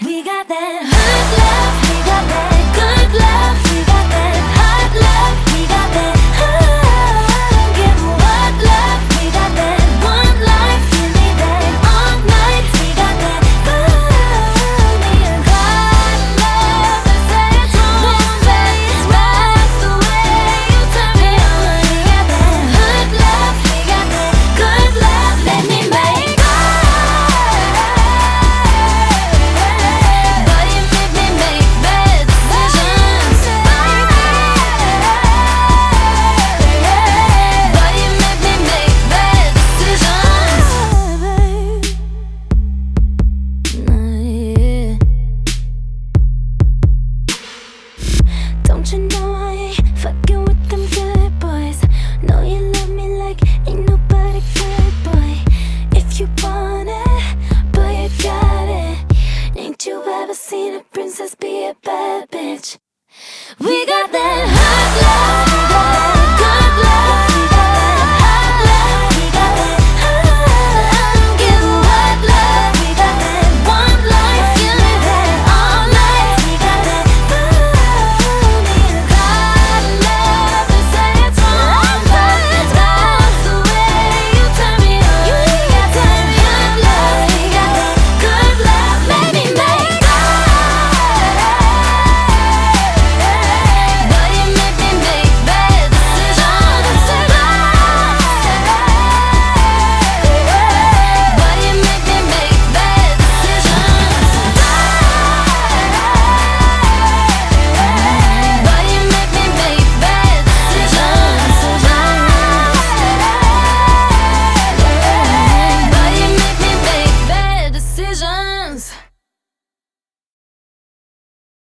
We got that hot love, we got that good love, we got that hot love, we got that give what love, we got that one life, we need that all night, we got that me and hot love. They say it's wrong, say it's right, the way you turn me on. We got that hot love, we got that good love, let me make Don't you know I ain't fucking with them good boys? Know you love me like ain't nobody good, boy. If you want it, boy, you got it. Ain't you ever seen a princess be a bad bitch? We got that hot love, we got that